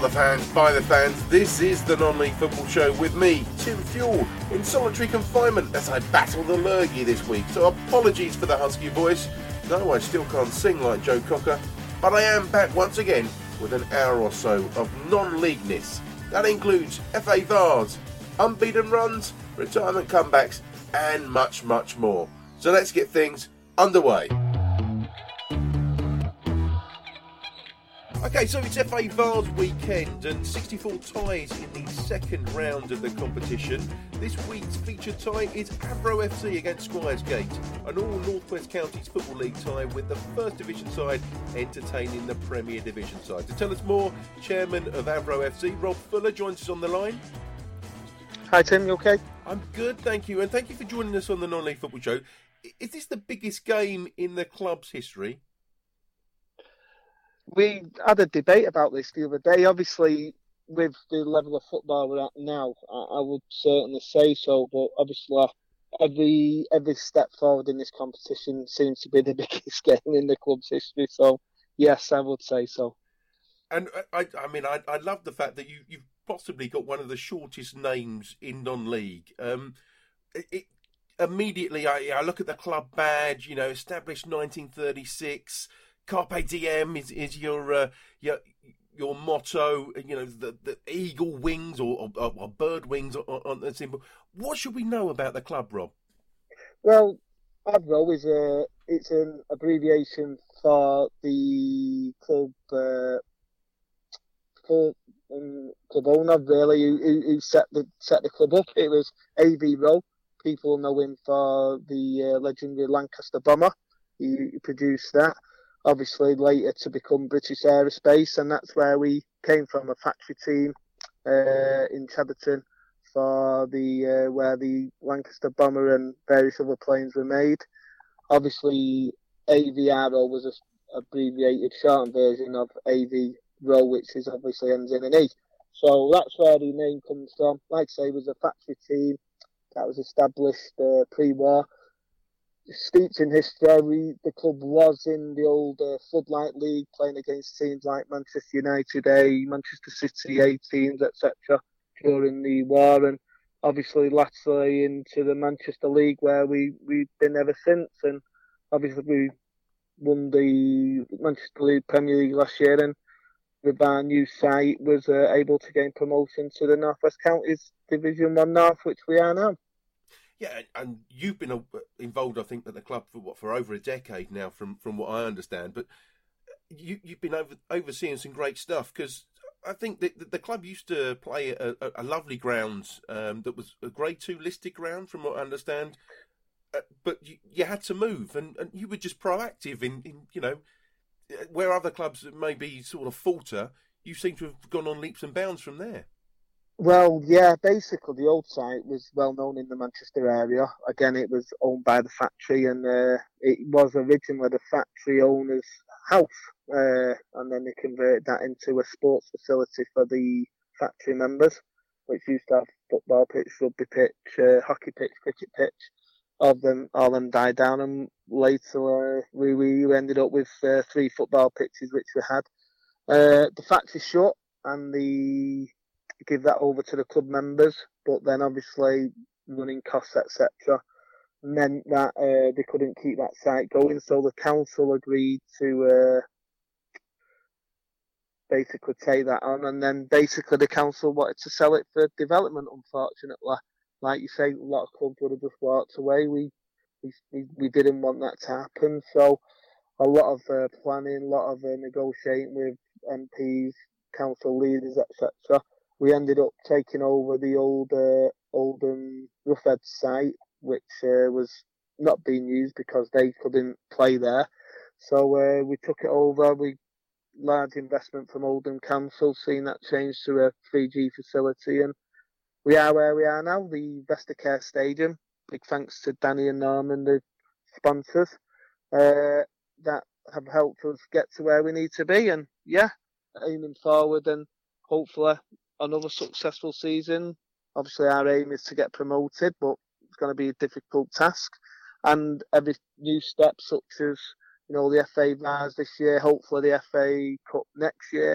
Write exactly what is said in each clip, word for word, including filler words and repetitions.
the fans, by the fans, this is the Non-League Football Show with me, Tim Fuel, in solitary confinement as I battle the lurgy this week. So apologies for the husky voice. No, I still can't sing like Joe Cocker, but I am back once again with an hour or so of non-leagueness. That includes F A Vars, unbeaten runs, retirement comebacks, and much, much more. So let's get things underway. Okay, so it's F A Vars weekend and sixty-four ties in the second round of the competition. This week's featured tie is Avro F C against Squiresgate, an all North West Counties Football League tie with the First Division side entertaining the Premier Division side. To tell us more, Chairman of Avro F C, Rob Fuller, joins us on the line. Hi Tim, you okay? I'm good, thank you, and thank you for joining us on the Non-League Football Show. Is this the biggest game in the club's history? We had a debate about this the other day. Obviously, with the level of football we're at now, I, I would certainly say so. But obviously, every every step forward in this competition seems to be the biggest game in the club's history. So, yes, I would say so. And I, I mean, I, I love the fact that you, you've possibly got one of the shortest names in non-league. Um, it, it, immediately, I, I look at the club badge. You know, established nineteen thirty-six. Carpe Diem is, is your uh, your your motto. You know, the, the eagle wings or, or, or bird wings on, on the symbol. What should we know about the club, Rob? Well, Avro is a it's an abbreviation for the club uh, for um, club owner really who, who set the set the club up. It was A V Rowe. People know him for the uh, legendary Lancaster Bomber. He, he produced that. Obviously later to become British Aerospace, and that's where we came from, a factory team uh, in Chadderton for the uh, where the Lancaster Bomber and various other planes were made. Obviously, A V R O was a abbreviated shortened version of A V Rowe, which is obviously ends in an E. So that's where the name comes from. Like I say, it was a factory team that was established uh, pre-war. Steeped in history, we, the club was in the old uh, Floodlight League, playing against teams like Manchester United A, Manchester City A teams, et cetera during the war, and obviously latterly into the Manchester League, where we, we've been ever since. And obviously we won the Manchester League Premier League last year, and with our new site was uh, able to gain promotion to the North West Counties Division one North, which we are now. Yeah, and you've been involved, I think, at the club for what for over a decade now, from, from what I understand. But you you've been over, overseeing some great stuff, because I think that the, the club used to play a, a, a lovely ground um, that was a Grade Two listed ground, from what I understand. Uh, but you, you had to move, and, and you were just proactive in, in you know where other clubs maybe sort of falter. You seem to have gone on leaps and bounds from there. Well, yeah, basically the old site was well known in the Manchester area. Again, it was owned by the factory, and uh, it was originally the factory owner's house, uh, and then they converted that into a sports facility for the factory members, which used to have football pitch, rugby pitch, uh, hockey pitch, cricket pitch. All of them, all of them died down, and later uh, we, we ended up with uh, three football pitches, which we had. Uh, the factory shut, and the give that over to the club members, but then obviously running costs, et cetera, meant that uh, they couldn't keep that site going. So the council agreed to uh, basically take that on, and then basically the council wanted to sell it for development. Unfortunately, like you say, a lot of clubs would have just walked away. We we we didn't want that to happen, so a lot of uh, planning, a lot of uh, negotiating with M Ps, council leaders, et cetera. We ended up taking over the old uh, Oldham Roughhead site, which uh, was not being used because they couldn't play there. So uh, we took it over. We large investment from Oldham Council, seeing that change to a three G facility, and we are where we are now, the Vestacare Stadium. Big thanks to Danny and Norman, the sponsors, uh, that have helped us get to where we need to be. And yeah, aiming forward and hopefully another successful season. Obviously, our aim is to get promoted, but it's going to be a difficult task. And every new step, such as you know the F A Vars this year, hopefully the F A Cup next year,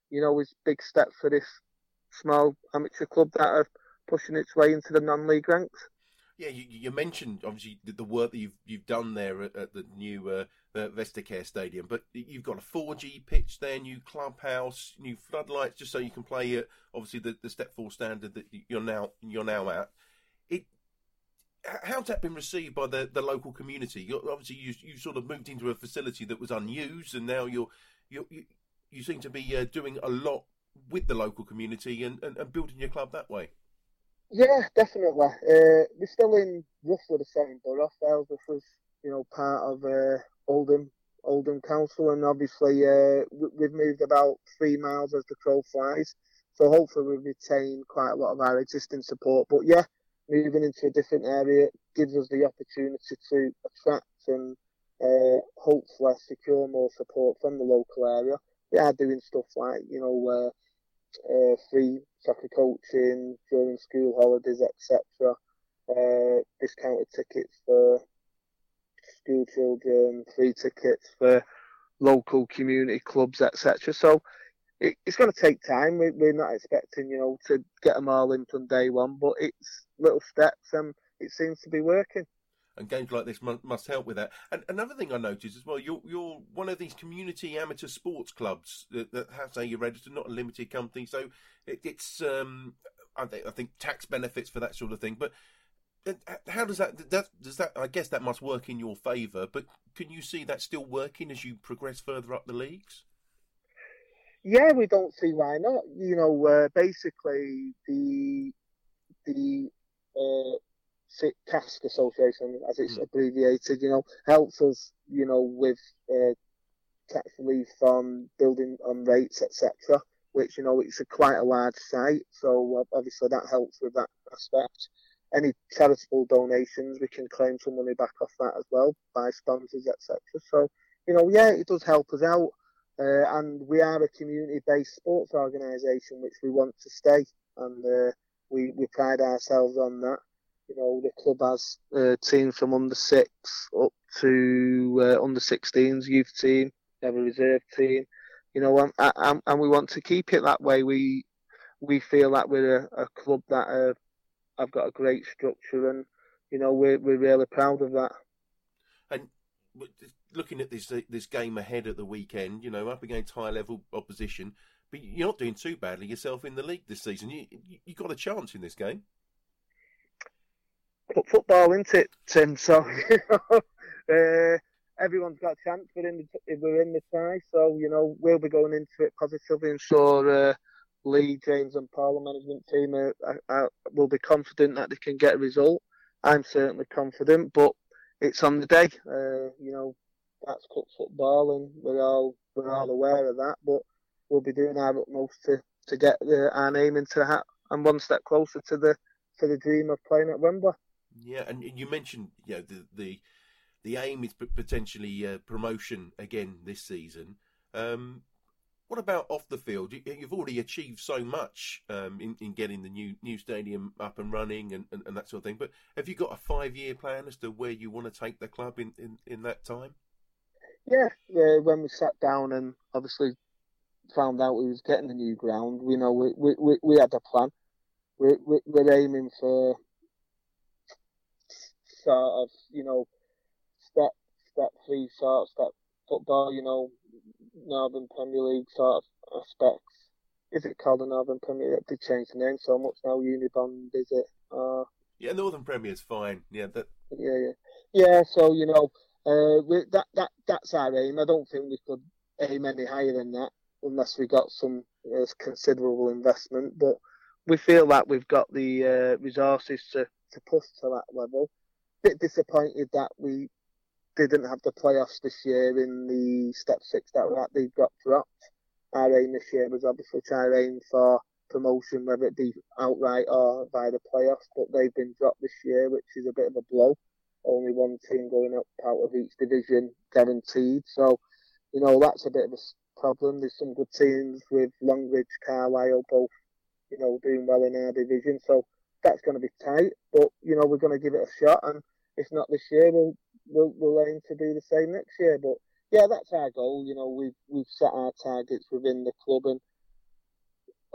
you know, is big step for this small amateur club that are pushing its way into the non-league ranks. Yeah, you, you mentioned obviously the, the work that you've you've done there at, at the new uh, uh, Vestacare Stadium, but you've got a four G pitch there, new clubhouse, new floodlights, just so you can play at obviously the, the Step Four standard that you're now you're now at. It how's that been received by the, the local community? You're, obviously, you you sort of moved into a facility that was unused, and now you're you you you seem to be uh, doing a lot with the local community and, and, and building your club that way. Yeah, definitely. Uh, we're still in roughly the same borough. Ellsworth was, you know, part of uh, Oldham, Oldham Council, and obviously uh, we've moved about three miles as the crow flies. So hopefully we retain quite a lot of our existing support. But yeah, moving into a different area gives us the opportunity to attract and uh, hopefully secure more support from the local area. We are doing stuff like, you know, uh, Uh, free soccer coaching during school holidays, et cetera. Uh, discounted tickets for school children, free tickets for local community clubs, et cetera. So it, it's going to take time. We, we're not expecting, you know, to get them all in from day one, but it's little steps, and it seems to be working. And games like this must, must help with that. And another thing I noticed as well, you're you're one of these community amateur sports clubs that, that has a registered, not a limited company. So it, it's um, I think I think tax benefits for that sort of thing. But how does that, that does that? I guess that must work in your favour. But can you see that still working as you progress further up the leagues? Yeah, we don't see why not. You know, uh, basically the the. Uh, Cask Association, as it's mm. abbreviated, you know, helps us, you know, with uh, tax relief on building on rates, et cetera. Which, you know, it's a quite a large site, so uh, obviously that helps with that aspect. Any charitable donations, we can claim some money back off that as well by sponsors, et cetera. So, you know, yeah, it does help us out, uh, and we are a community-based sports organisation, which we want to stay, and uh, we we pride ourselves on that. You know, the club has uh, teams from under six up to uh, under sixteens, youth team, they have a reserve team. You know, and, and, and we want to keep it that way. We we feel that we're a, a club that uh, have got a great structure, and you know, we're we're really proud of that. And looking at this this game ahead at the weekend, you know, up against high level opposition, but you're not doing too badly yourself in the league this season. You you got a chance in this game. Put football into it, Tim. So you know, uh, everyone's got a chance. We're in the we're in the tie, so you know we'll be going into it positively. And sure, uh, Lee, James, and Paul, the management team, are, are, are, will be confident that they can get a result. I'm certainly confident, but it's on the day. Uh, you know, that's cup football, and we're all we're all aware of that. But we'll be doing our utmost to to get the, our name into the hat and one step closer to the to the dream of playing at Wembley. Yeah, and you mentioned, you know, the the, the aim is potentially uh, promotion again this season. Um, what about off the field? You've already achieved so much um, in, in getting the new new stadium up and running and, and, and that sort of thing. But have you got a five-year plan as to where you want to take the club in, in, in that time? Yeah, yeah. When we sat down and obviously found out we was getting the new ground, we know we we, we, we had a plan. We, we, we're aiming for sort of, you know, step step three sort of step football, you know, Northern Premier League sort of aspects. Is it called the Northern Premier League? They changed the name so much now. Unibond, is it? Uh, yeah, Northern Premier is fine. Yeah, that. Yeah, yeah, yeah. So you know, uh, we, that that that's our aim. I don't think we could aim any higher than that unless we got some uh, considerable investment. But we feel that we've got the uh, resources to to push to that level. Bit disappointed that we didn't have the playoffs this year in the step six that were at. They got dropped. Our aim this year was obviously try to aim for promotion, whether it be outright or by the playoffs, but they've been dropped this year, which is a bit of a blow. Only one team going up out of each division guaranteed. So, you know, that's a bit of a problem. There's some good teams with Longridge, Carlisle, both, you know, doing well in our division. So that's going to be tight, but, you know, we're going to give it a shot. And if not this year, we'll, we'll, we'll aim to do the same next year. But yeah, that's our goal. You know, we've, we've set our targets within the club, and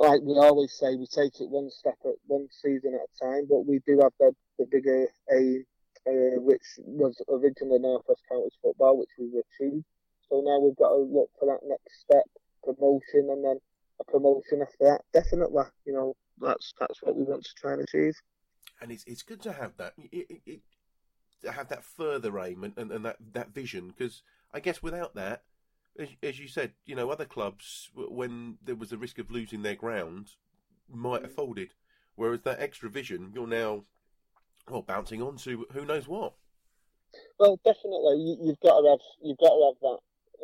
like we always say, we take it one step at one season at a time, but we do have the, the bigger aim, uh, which was originally North West Counties football, which we've achieved. So now we've got to look for that next step, promotion, and then a promotion after that. Definitely, you know, that's that's what we want to try and achieve. And it's it's good to have that, it, it, it, to have that further aim and, and, and that, that vision, because I guess without that, as, as you said, you know, other clubs, when there was a risk of losing their ground, might have folded. Whereas that extra vision, you're now, well, bouncing on to who knows what. Well, definitely, you, you've got to have you've got to have that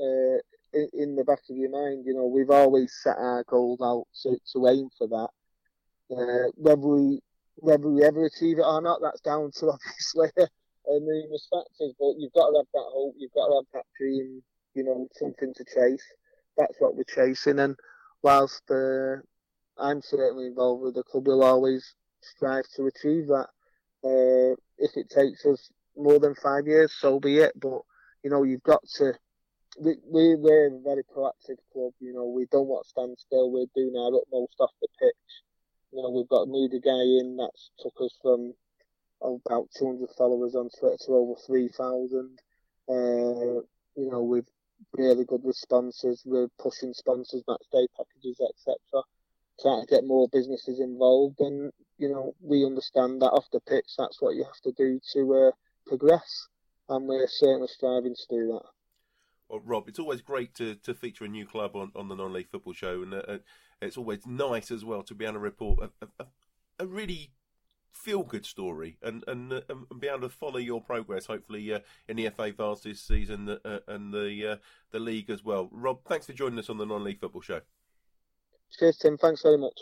uh, in, in the back of your mind. You know, we've always set our goals out to, to aim for that. Uh, whether we whether we ever achieve it or not, that's down to obviously uh, numerous factors. But you've got to have that hope. You've got to have that dream. You know, something to chase. That's what we're chasing. And whilst uh, I'm certainly involved with the club, we'll always strive to achieve that. Uh, if it takes us more than five years, so be it. But you know, you've got to. We, we we're a very proactive club. You know, we don't want to stand still. We're doing our utmost off the pitch. You know, we've got a new guy in that's took us from oh, about two hundred followers on Twitter to over three thousand. Uh, you know, we've really good with sponsors. We're pushing sponsors, match day packages, et cetera. Trying to get more businesses involved, and you know, we understand that off the pitch, that's what you have to do to uh, progress, and we're certainly striving to do that. Well, Rob, it's always great to, to feature a new club on, on the Non-League Football Show, and uh, it's always nice as well to be able to report a, a, a really feel-good story and, and, uh, and be able to follow your progress, hopefully, uh, in the F A Vase this season uh, and the uh, the league as well. Rob, thanks for joining us on the Non-League Football Show. Cheers, Tim. Thanks very much.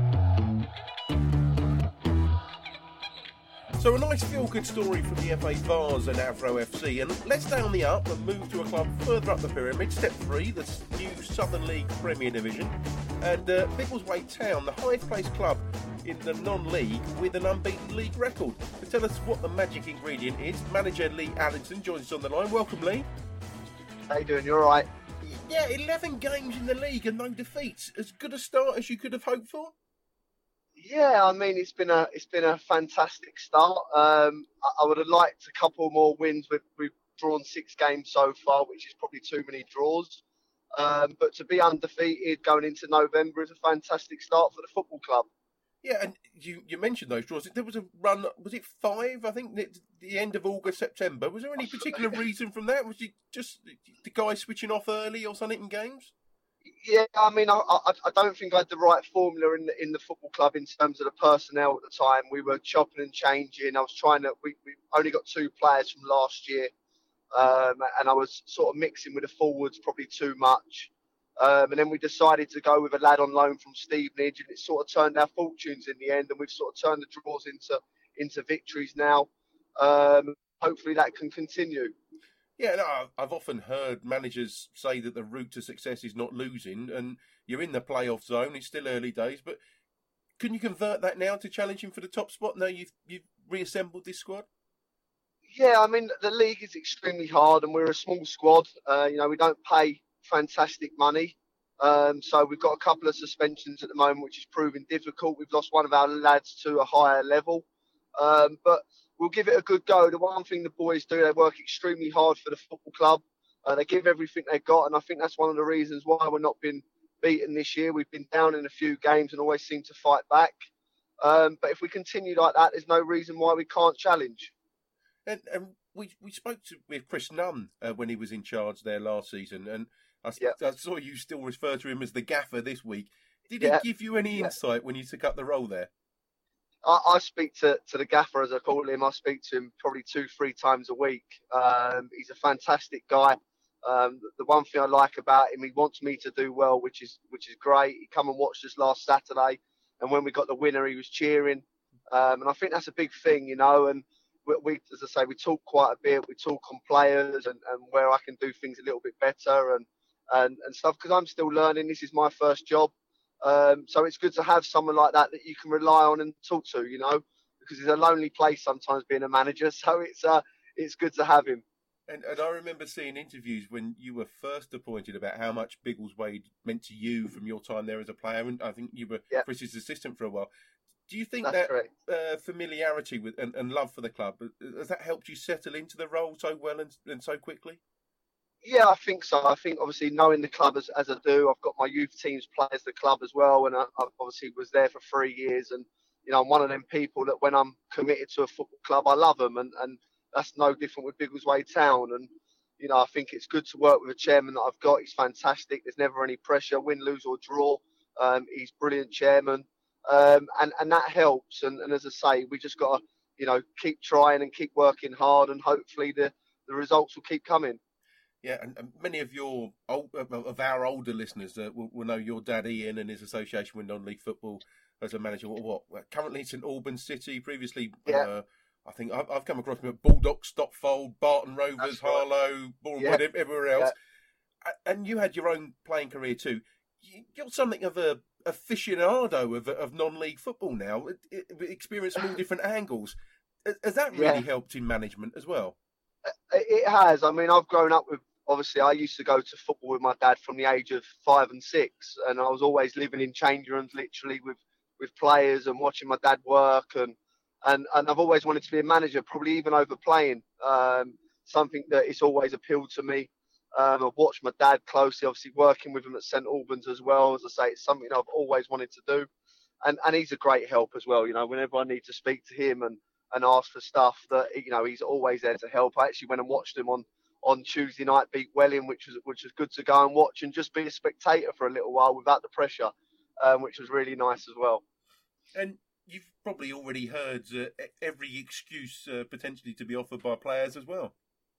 So a nice feel-good story from the F A Vase and Avro F C, and let's stay on the up and move to a club further up the pyramid, Step three, the new Southern League Premier Division, and uh, Biggleswade Town, the highest-placed club in the non-league with an unbeaten league record. To tell us what the magic ingredient is, manager Lee Allinson joins us on the line. Welcome, Lee. How you doing? You all right? Yeah, eleven games in the league and no defeats. As good a start as you could have hoped for? Yeah, I mean it's been a it's been a fantastic start. Um, I, I would have liked a couple more wins. We've we've drawn six games so far, which is probably too many draws. Um, but to be undefeated going into November is a fantastic start for the football club. Yeah, and you, you mentioned those draws. There was a run, was it five? I think at the end of August, September. Was there any particular reason from that? Was it just the guy switching off early or something in games? Yeah, I mean, I, I, I don't think I had the right formula in the, in the football club in terms of the personnel at the time. We were chopping and changing. I was trying to, we, we only got two players from last year. Um, and I was sort of mixing with the forwards probably too much. Um, and then we decided to go with a lad on loan from Stevenage, and it sort of turned our fortunes in the end. And we've sort of turned the draws into into victories now. Um, hopefully that can continue. Yeah, no, I've often heard managers say that the route to success is not losing, and you're in the playoff zone. It's still early days, but can you convert that now to challenging for the top spot? Now you've you've reassembled this squad. Yeah, I mean the league is extremely hard, and we're a small squad. Uh, you know, we don't pay fantastic money, um, so we've got a couple of suspensions at the moment, which is proving difficult. We've lost one of our lads to a higher level, um, but we'll give it a good go. The one thing the boys do, they work extremely hard for the football club. Uh, they give everything they've got, and I think that's one of the reasons why we're not been beaten this year. We've been down in a few games and always seem to fight back. Um, but if we continue like that, there's no reason why we can't challenge. And, and we we spoke to, with Chris Nunn uh, when he was in charge there last season, and I, yeah. I saw you still refer to him as the gaffer this week. Did yeah. he give you any yeah. insight when you took up the role there? I, I speak to, to the gaffer, as I call him. I speak to him probably two, three times a week. Um, he's a fantastic guy. Um, the, the one thing I like about him, he wants me to do well, which is which is great. He come and watched us last Saturday, and when we got the winner, he was cheering. Um, and I think that's a big thing, you know. And we, we, as I say, we talk quite a bit. We talk on players and, and where I can do things a little bit better and and, and stuff, because I'm still learning. This is my first job. Um, so it's good to have someone like that that you can rely on and talk to, you know, because it's a lonely place sometimes being a manager. So it's uh, it's good to have him. And, and I remember seeing interviews when you were first appointed about how much Biggleswade meant to you from your time there as a player, and I think you were yeah. Chris's assistant for a while. Do you think That's that uh, familiarity with and, and love for the club, has that helped you settle into the role so well and, and so quickly? Yeah, I think so. I think obviously knowing the club as, as I do, I've got my youth teams play as the club as well, and I, I obviously was there for three years. And you know, I'm one of them people that when I'm committed to a football club, I love them, and, and that's no different with Biggleswade Town. And you know, I think it's good to work with a chairman that I've got. He's fantastic. There's never any pressure, win, lose or draw. Um, he's brilliant chairman, um, and and that helps. And, and as I say, we just got to you know keep trying and keep working hard, and hopefully the the results will keep coming. Yeah, and, and many of your old, of our older listeners uh, will, will know your dad Ian and his association with non-league football as a manager. What, what currently St Albans City, previously yeah. uh, I think I've, I've come across them at Baldock, Stopfold, Barton Rovers, right. Harlow, Bournemouth, yeah. everywhere else. Yeah. And you had your own playing career too. You're something of a aficionado of, of non-league football now. Experience from all different angles. Has that really yeah. helped in management as well? It has. I mean, I've grown up with, obviously, I used to go to football with my dad from the age of five and six, and I was always living in change rooms, literally with, with players and watching my dad work, and, and and I've always wanted to be a manager, probably even over playing. Um, something that it's always appealed to me. Um, I've watched my dad closely, obviously working with him at St Albans as well. As I say, it's something I've always wanted to do, and and he's a great help as well. You know, whenever I need to speak to him and and ask for stuff, that you know he's always there to help. I actually went and watched him on, on Tuesday night beat Welling, which was which was good to go and watch and just be a spectator for a little while without the pressure, um, which was really nice as well. And you've probably already heard uh, every excuse uh, potentially to be offered by players as well.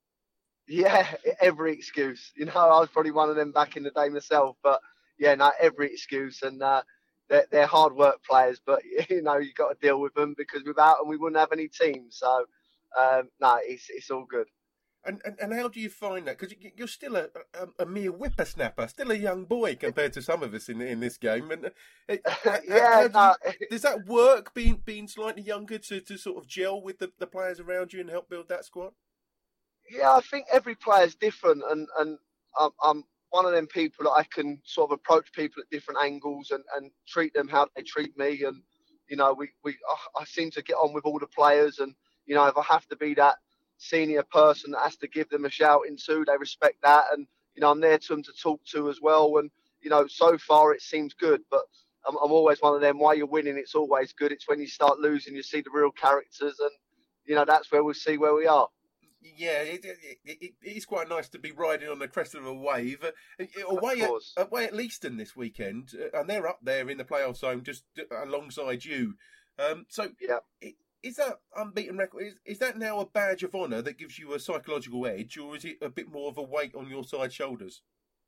Yeah, every excuse. You know, I was probably one of them back in the day myself, but yeah, no, every excuse. And uh, They're, they're hard work players, but you know you got to deal with them because without them we wouldn't have any teams. So um, no, it's it's all good. And and, and how do you find that? Because you're still a, a, a mere whippersnapper, still a young boy compared to some of us in in this game. And uh, yeah, do no. you, does that work? Being being slightly younger to, to sort of gel with the, the players around you and help build that squad. Yeah, I think every player's different, and and um, I'm one of them people that I can sort of approach people at different angles and, and treat them how they treat me. And, you know, we, we I seem to get on with all the players. And, you know, if I have to be that senior person that has to give them a shouting to, they respect that. And, you know, I'm there to them to talk to as well. And, you know, so far it seems good. But I'm, I'm always one of them, while you're winning, it's always good. It's when you start losing, you see the real characters. And, you know, that's where we'll see where we are. Yeah, it, it, it, it is quite nice to be riding on the crest of a wave. Away at, away at Leiston this weekend, and they're up there in the playoff zone just alongside you. Um, so, yeah. is that unbeaten record, is, is that now a badge of honour that gives you a psychological edge, or is it a bit more of a weight on your side shoulders?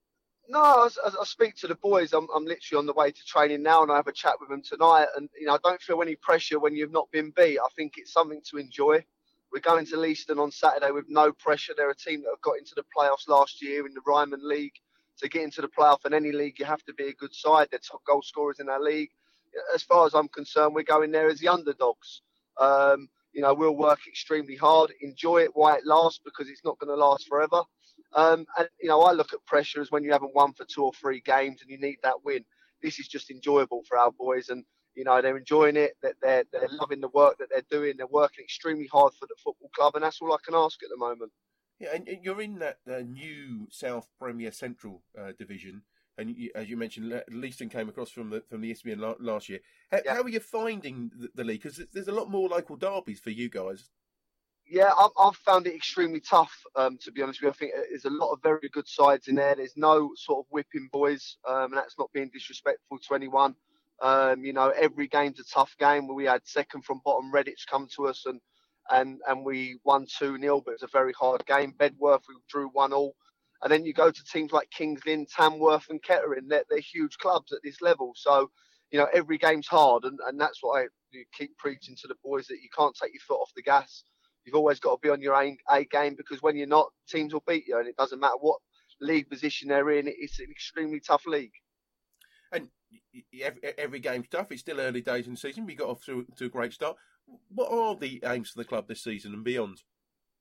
No, as, as I speak to the boys, I'm, I'm literally on the way to training now, and I have a chat with them tonight. And, you know, I don't feel any pressure when you've not been beat. I think it's something to enjoy. We're going to Leiston on Saturday with no pressure. They're a team that have got into the playoffs last year in the Ryman League. To get into the playoff in any league, you have to be a good side. They're top goal scorers in our league. As far as I'm concerned, we're going there as the underdogs. Um, you know, we'll work extremely hard, enjoy it while it lasts, because it's not going to last forever. Um, and, you know, I look at pressure as when you haven't won for two or three games and you need that win. This is just enjoyable for our boys. And, you know, they're enjoying it, that they're, they're loving the work that they're doing. They're working extremely hard for the football club, and that's all I can ask at the moment. Yeah, and you're in that uh, new South Premier Central uh, division, and you, as you mentioned, Leiston came across from the from the Isthmian last year. How, yeah. how are you finding the, the league? Because there's a lot more local derbies for you guys. Yeah, I've, I've found it extremely tough, um, to be honest with you. I think there's a lot of very good sides in there. There's no sort of whipping boys, um, and that's not being disrespectful to anyone. Um, you know, every game's a tough game. We had second from bottom Redditch come to us and and and we won two nil, but it was a very hard game. Bedworth, we drew one all. And then you go to teams like Kings Lynn, Tamworth and Kettering. They're, they're huge clubs at this level. So, you know, every game's hard. And, and that's what I keep preaching to the boys, that you can't take your foot off the gas. You've always got to be on your A, A game, because when you're not, teams will beat you. And it doesn't matter what league position they're in. It's an extremely tough league. And every, every game's tough. It's still early days in the season. We got off to, to a great start. What are the aims for the club this season and beyond?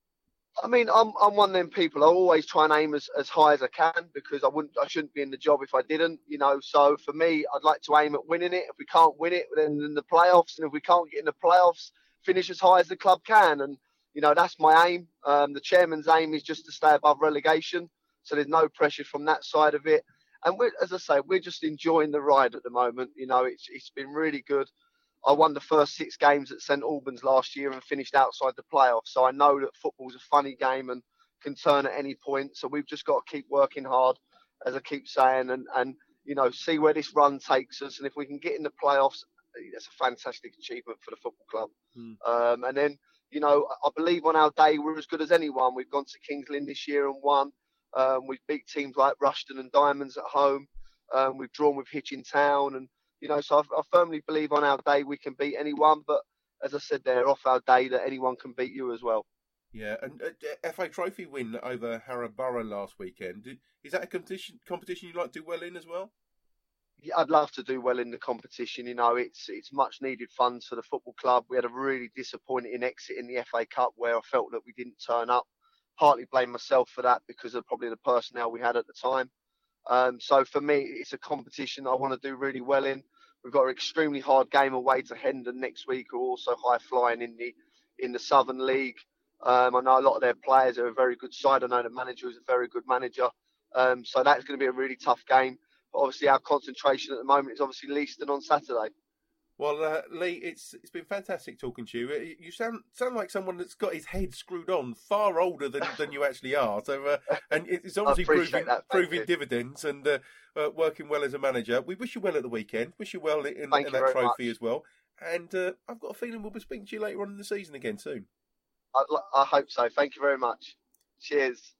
I mean, I'm I'm one of them people. I always try and aim as, as high as I can because I wouldn't, I shouldn't be in the job if I didn't, you know. So for me, I'd like to aim at winning it. If we can't win it, then in the playoffs, and if we can't get in the playoffs, finish as high as the club can. And you know, that's my aim. Um, the chairman's aim is just to stay above relegation, so there's no pressure from that side of it. And we're, as I say, we're just enjoying the ride at the moment. You know, it's it's been really good. I won the first six games at St Albans last year and finished outside the playoffs. So I know that football's a funny game and can turn at any point. So we've just got to keep working hard, as I keep saying, and, and you know, see where this run takes us. And if we can get in the playoffs, that's a fantastic achievement for the football club. Mm. Um, and then, you know, I believe on our day we're as good as anyone. We've gone to Kings Lynn this year and won. Um, we've beat teams like Rushden and Diamonds at home. Um, we've drawn with Hitchin Town, and you know, so I, I firmly believe on our day we can beat anyone. But as I said there, off our day, that anyone can beat you as well. Yeah, and uh, F A Trophy win over Harrow Borough last weekend. Is that a competition competition you'd like to do well in as well? Yeah, I'd love to do well in the competition. You know, it's it's much needed funds for the football club. We had a really disappointing exit in the F A Cup where I felt that we didn't turn up. Partly blame myself for that because of probably the personnel we had at the time. Um, so for me, it's a competition I want to do really well in. We've got an extremely hard game away to Hendon next week, who are also high flying in the in the Southern League. Um, I know a lot of their players are a very good side. I know the manager is a very good manager. Um, so that's going to be a really tough game. But obviously our concentration at the moment is obviously Leiston on Saturday. Well, uh, Lee, it's it's been fantastic talking to you. You sound sound like someone that's got his head screwed on, far older than, than you actually are. So, uh, and it's obviously proving that, proving dividends and uh, uh, working well as a manager. We wish you well at the weekend. Wish you well in, in you that trophy much. as well. And uh, I've got a feeling we'll be speaking to you later on in the season again soon. I, I hope so. Thank you very much. Cheers.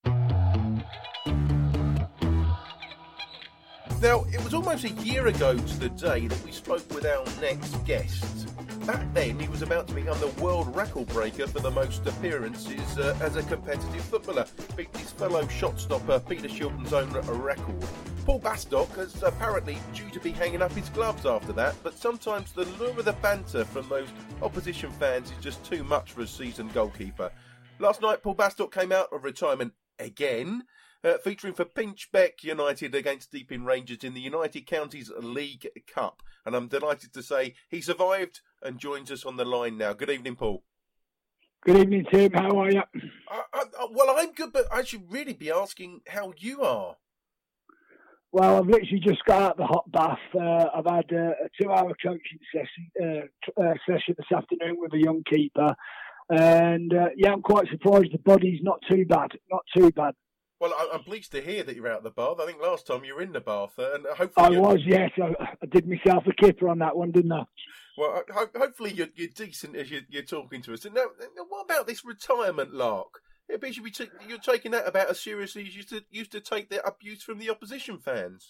Now, it was almost a year ago to the day that we spoke with our next guest. Back then, he was about to become the world record breaker for the most appearances uh, as a competitive footballer, beating his fellow shot stopper Peter Shilton's own record. Paul Bastock is apparently due to be hanging up his gloves after that, but sometimes the lure of the banter from those opposition fans is just too much for a seasoned goalkeeper. Last night, Paul Bastock came out of retirement again, Uh, featuring for Pinchbeck United against Deeping Rangers in the United Counties League Cup. And I'm delighted to say he survived and joins us on the line now. Good evening, Paul. Good evening, Tim. How are you? I, I, well, I'm good, but I should really be asking how you are. Well, I've literally just got out of the hot bath. Uh, I've had uh, a two-hour coaching session, uh, uh, session this afternoon with a young keeper. And, uh, yeah, I'm quite surprised the body's not too bad. Not too bad. Well, I'm pleased to hear that you're out of the bath. I think last time you were in the bath, and hopefully I you're... was, yes. I, I did myself a kipper on that one, didn't I? Well, ho- hopefully you're, you're decent as you're, you're talking to us. And now, now, what about this retirement lark? It should be t- you're taking that about as seriously as you used to used to take the abuse from the opposition fans.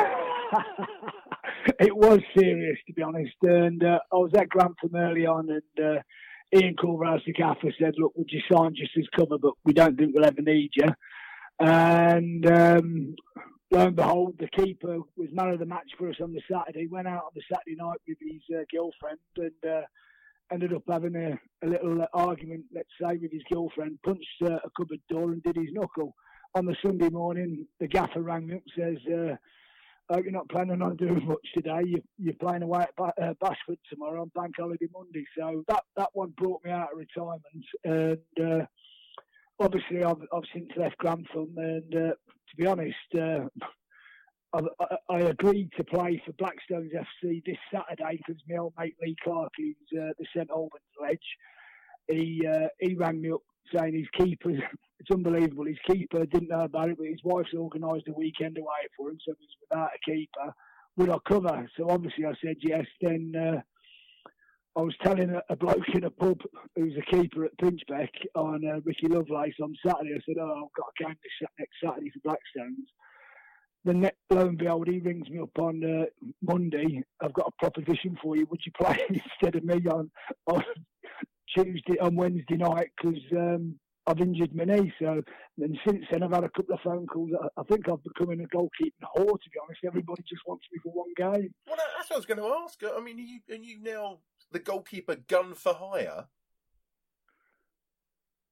It was serious, to be honest. And uh, I was at Grantham early on, and uh, Ian Culverhouse, the gaffer, said, "Look, would you sign just as cover? But we don't think we'll ever need you." And um, lo and behold, the keeper was man of the match for us on the Saturday. Went out on the Saturday night with his uh, girlfriend and uh, ended up having a, a little uh, argument, let's say, with his girlfriend. Punched uh, a cupboard door and did his knuckle. On the Sunday morning, the gaffer rang me up and says, uh, oh, "You're not planning on doing much today. You, you're playing away at ba- uh, Bashford tomorrow on Bank Holiday Monday." So that, that one brought me out of retirement. And... Uh, Obviously, I've, I've since left Grantham, and uh, to be honest, uh, I, I agreed to play for Blackstones F C this Saturday because my old mate Lee Clark, who's uh, the St Albans ledge, he uh, he rang me up saying his keeper, it's unbelievable, his keeper didn't know about it, but his wife's organised a weekend away for him, so he was without a keeper. Would I cover? So obviously I said yes. Then uh, I was telling a, a bloke in a pub who's a keeper at Pinchbeck on uh, Ricky Lovelace on Saturday. I said, "Oh, I've got a game this next Saturday for Blackstones." Then ne- lo and behold, he rings me up on uh, Monday. "I've got a proposition for you. Would you play instead of me on, on Tuesday, on Wednesday night? Because um, I've injured my knee." So then since then, I've had a couple of phone calls. I, I think I've become a goalkeeping whore, to be honest. Everybody just wants me for one game. Well, that's what I was going to ask. I mean, are you, are you now the goalkeeper gun for hire?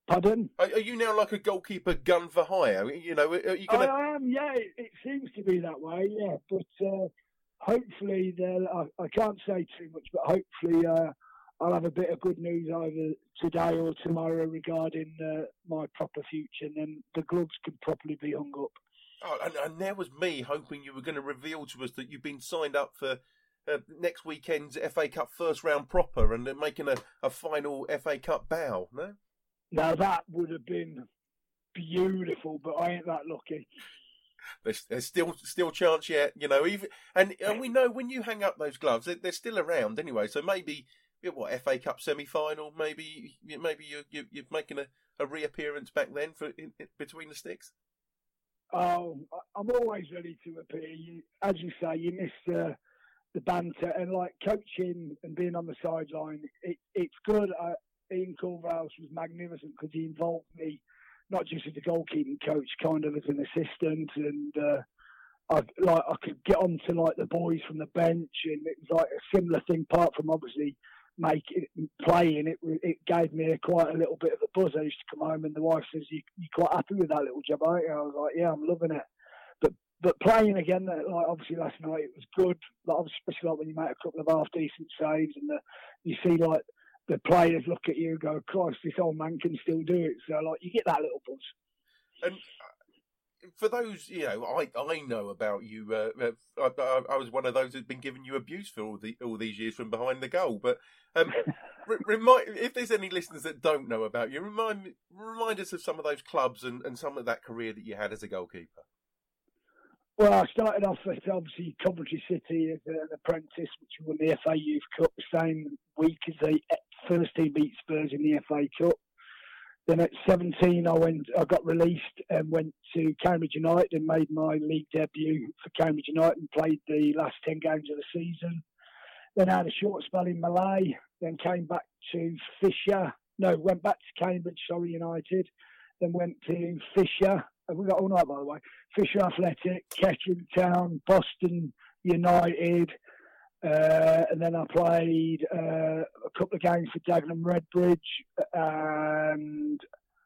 Pardon? Are, are you now like a goalkeeper gun for hire? You know, are you gonna... I am, yeah. It, it seems to be that way, yeah. But uh, hopefully, they'll, I, I can't say too much, but hopefully uh, I'll have a bit of good news either today or tomorrow regarding uh, my proper future, and then the gloves can properly be hung up. Oh, and, and there was me hoping you were going to reveal to us that you've been signed up for uh, next weekend's F A Cup first round proper and making a, a final F A Cup bow, no? Now, that would have been beautiful, but I ain't that lucky. There's, there's still still chance yet, you know. Even and, and we know when you hang up those gloves, they're, they're still around anyway. So maybe, what, F A Cup semi-final, maybe maybe you're, you're, you're making a, a reappearance back then for in, in, between the sticks? Oh, I'm always ready to appear. You, as you say, you miss uh, the banter and like coaching and being on the sideline. It, it's good. I, Ian Culverhouse was magnificent because he involved me not just as a goalkeeping coach, kind of as an assistant, and uh, I like I could get on to like the boys from the bench, and it was like a similar thing. Apart from obviously making playing, it it gave me a, quite a little bit of a buzz. I used to come home and the wife says, "You you quite happy with that little job, aren't you?" I was like, "Yeah, I'm loving it." But but playing again, like obviously last night it was good. Like especially like when you make a couple of half decent saves and the, you see like the players look at you and go, "Christ, this old man can still do it." So like you get that little buzz. And for those, you know, I I know about you. Uh, I, I, I was one of those who's been giving you abuse for all the all these years from behind the goal. But um, re- remind if there's any listeners that don't know about you, remind remind us of some of those clubs and, and some of that career that you had as a goalkeeper. Well, I started off at obviously Coventry City as an apprentice, which won the F A Youth Cup the same week as the first team beat Spurs in the F A Cup. Then at seventeen, I went. I got released and went to Cambridge United and made my league debut for Cambridge United and played the last ten games of the season. Then I had a short spell in Malay. Then came back to Fisher. No, went back to Cambridge. Sorry, United. Then went to Fisher. We got all night, by the way. Fisher Athletic, Kettering Town, Boston United. Uh, and then I played uh, a couple of games for Dagenham Redbridge, and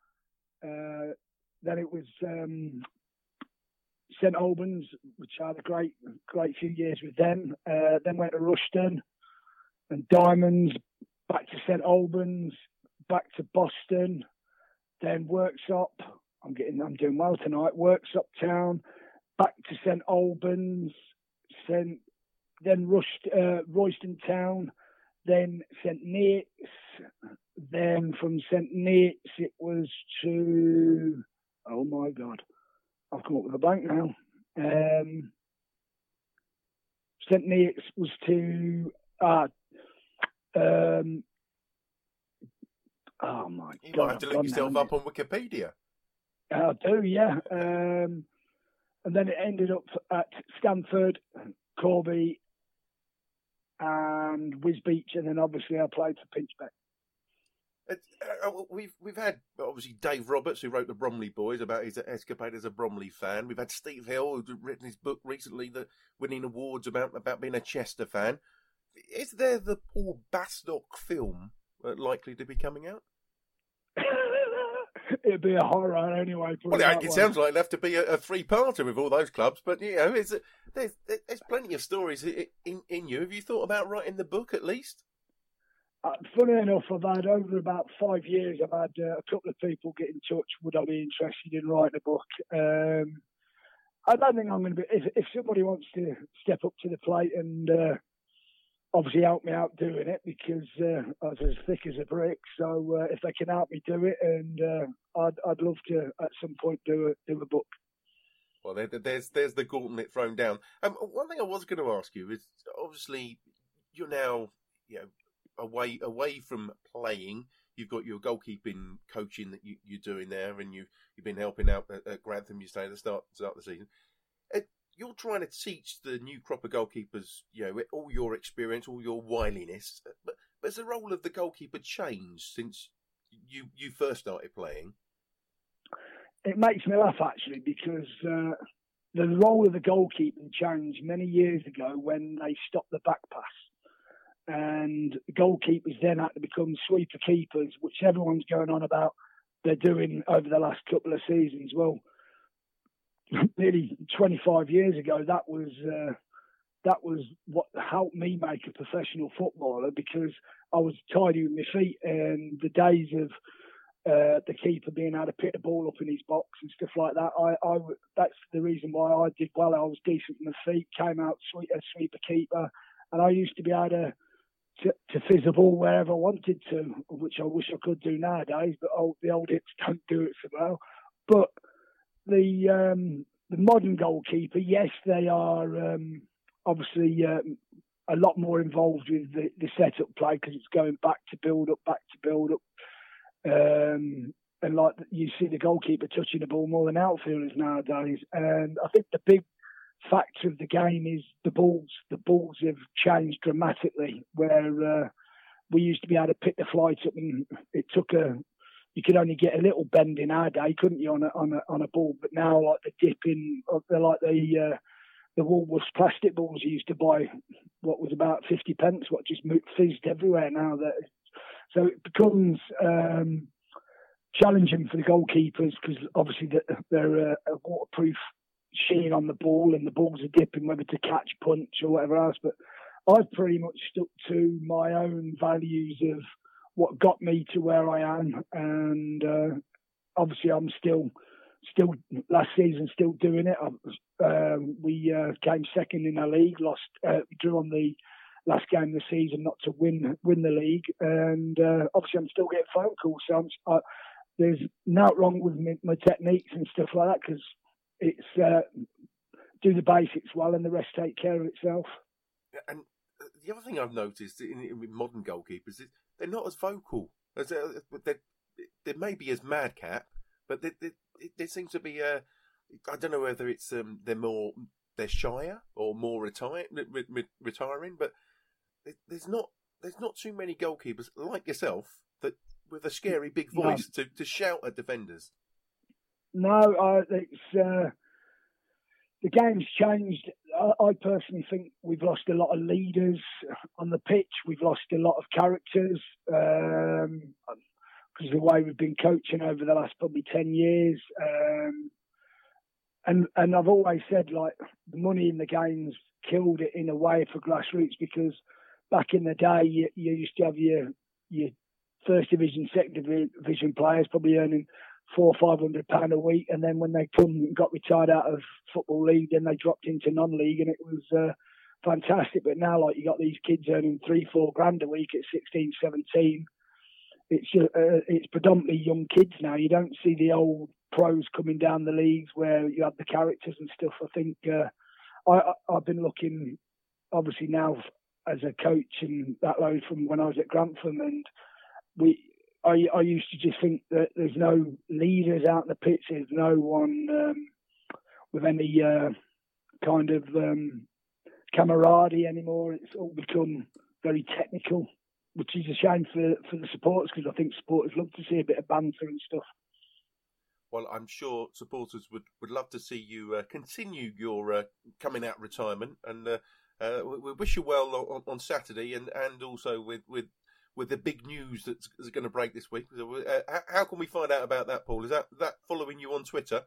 uh, then it was um, St Albans, which I had a great, great few years with them. Uh, then went to Rushden and Diamonds, back to St Albans, back to Boston, then Worksop. I'm getting, I'm doing well tonight. Worksop Town, back to St Albans, St then rushed uh, Royston Town, then St Neots, then from St Neots it was to, oh my God, I've come up with a blank now. Um, St Neots was to, uh, um, oh my you God. You might have to look yourself up on Wikipedia. I do, yeah. Um, and then it ended up at Stamford, Corby, and Wisbech, and then obviously I played for Pinchbeck. Uh, we've we've had obviously Dave Roberts, who wrote the Bromley Boys, about his escapade as a Bromley fan. We've had Steve Hill, who's written his book recently, the winning awards about about being a Chester fan. Is there the Paul Bastock film uh, likely to be coming out? It'd be a horror anyway. Well, it, it sounds like it'd have to be a, a three-parter with all those clubs, but you know, it's a, there's there's plenty of stories in, in in you. Have you thought about writing the book at least? Uh, funny enough, I've had over about five years. I've had uh, a couple of people get in touch. Would I be interested in writing a book? Um, I don't think I'm going to be. If, if somebody wants to step up to the plate and uh, obviously help me out doing it, because uh, I was as thick as a brick. So uh, if they can help me do it, and uh, I'd I'd love to at some point do a do a book. Well, there, there's there's the gauntlet thrown down. Um, one thing I was going to ask you is, obviously, you're now you know away away from playing. You've got your goalkeeping coaching that you, you're doing there, and you you've been helping out at, at Grantham. You say at the start start of the season. Uh, You're trying to teach the new crop of goalkeepers, you know, all your experience, all your wiliness. But, but has the role of the goalkeeper changed since you you first started playing? It makes me laugh, actually, because uh, the role of the goalkeeper changed many years ago when they stopped the back pass. And the goalkeepers then had to become sweeper keepers, which everyone's going on about. they're doing over the last couple of seasons. Well, nearly twenty-five years ago, that was uh, that was what helped me make a professional footballer, because I was tidy with my feet, and the days of uh, the keeper being able to pick the ball up in his box and stuff like that, I, I that's the reason why I did well. I was decent with my feet, came out sweet, a sweeper keeper, and I used to be able to, to to fizz the ball wherever I wanted to, which I wish I could do nowadays, but old, the old hips don't do it so well. But the um, the modern goalkeeper, yes, they are um, obviously um, a lot more involved with the, the set-up play, because it's going back to build up, back to build up. Um, and like you see the goalkeeper touching the ball more than outfielders nowadays. And I think the big factor of the game is the balls. The balls have changed dramatically, where uh, we used to be able to pick the flight up, and it took a you could only get a little bend in our day, couldn't you, on a on a on a ball? But now, like the dipping, they're like the uh, the Woolworths plastic balls you used to buy, what was about fifty pence, what just fizzed everywhere now. That so it becomes um, challenging for the goalkeepers, because obviously they're a, a waterproof sheen on the ball, and the balls are dipping, whether to catch, punch, or whatever else. But I've pretty much stuck to my own values of what got me to where I am, and uh, obviously I'm still, still last season still doing it. Uh, we uh, came second in our league, lost, uh, drew on the last game of the season not to win win the league, and uh, obviously I'm still getting phone calls. So I'm, I, there's nothing wrong with my, my techniques and stuff like that, because it's uh, do the basics well, and the rest take care of itself. And the other thing I've noticed in, in modern goalkeepers is they're not as vocal. As uh, they may be as madcap, but they, they, there seems to be a. I don't know whether it's um, they're more they're shyer or more retire, re, re, retiring, but there's not there's not too many goalkeepers like yourself that with a scary big voice no. to, to shout at defenders. No, uh, it's uh, the game's changed. I, I personally think we've lost a lot of leaders on the pitch. We've lost a lot of characters um, because of the way we've been coaching over the last probably ten years. Um, and and I've always said, like, the money in the game's killed it in a way for grassroots, because back in the day you, you used to have your your first division, second division players probably earning four or five hundred pound a week, and then when they come and got retired out of football league, then they dropped into non-league, and it was uh, fantastic. But now, like, you got these kids earning three, four grand a week at sixteen, seventeen. It's uh, it's predominantly young kids now. You don't see the old pros coming down the leagues where you have the characters and stuff. I think uh, I, I've been looking, obviously now as a coach and that load from when I was at Grantham, and we. I, I used to just think that there's no leaders out in the pitch. There's no one um, with any uh, kind of um, camaraderie anymore. It's all become very technical, which is a shame for, for the supporters, because I think supporters love to see a bit of banter and stuff. Well, I'm sure supporters would, would love to see you uh, continue your uh, coming out retirement, and uh, uh, we wish you well on, on Saturday, and, and also with, with with the big news that's, that's going to break this week. Uh, how can we find out about that, Paul? Is that that following you on Twitter?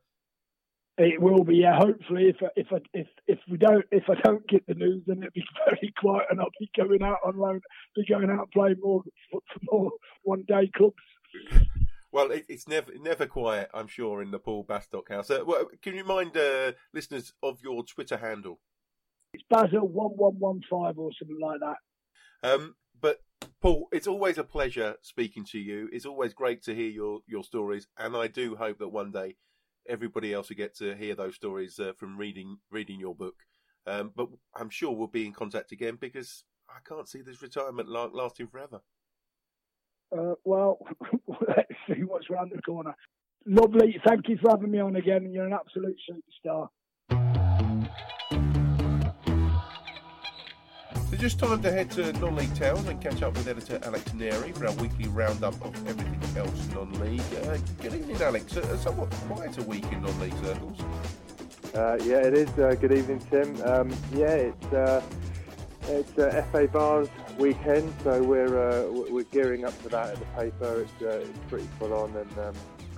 It will be, yeah. Hopefully, if if I, if if we don't if I don't get the news, then it'll be very quiet, and I'll be going out on loan, be going out playing more for more one day clubs. Well, it, it's never never quiet, I'm sure, in the Paul Bastock house. Uh, well, can you remind uh, listeners of your Twitter handle? It's Basil one one one five or something like that. Um, but Paul, it's always a pleasure speaking to you. It's always great to hear your, your stories, and I do hope that one day everybody else will get to hear those stories uh, from reading reading your book. Um, but I'm sure we'll be in contact again, because I can't see this retirement la- lasting forever. Uh, well, let's see what's around the corner. Lovely. Thank you for having me on again. You're an absolute superstar. So just time to head to non-league towns and catch up with editor Alex Neri for our weekly roundup of everything else non-league. Uh, good evening, Alex. A somewhat quieter week in non-league circles. Uh, yeah, it is. Uh, good evening, Tim. Um, yeah, it's uh, it's uh, F A Vars weekend, so we're uh, we're gearing up for that at the paper. It's uh, it's pretty full on, and um,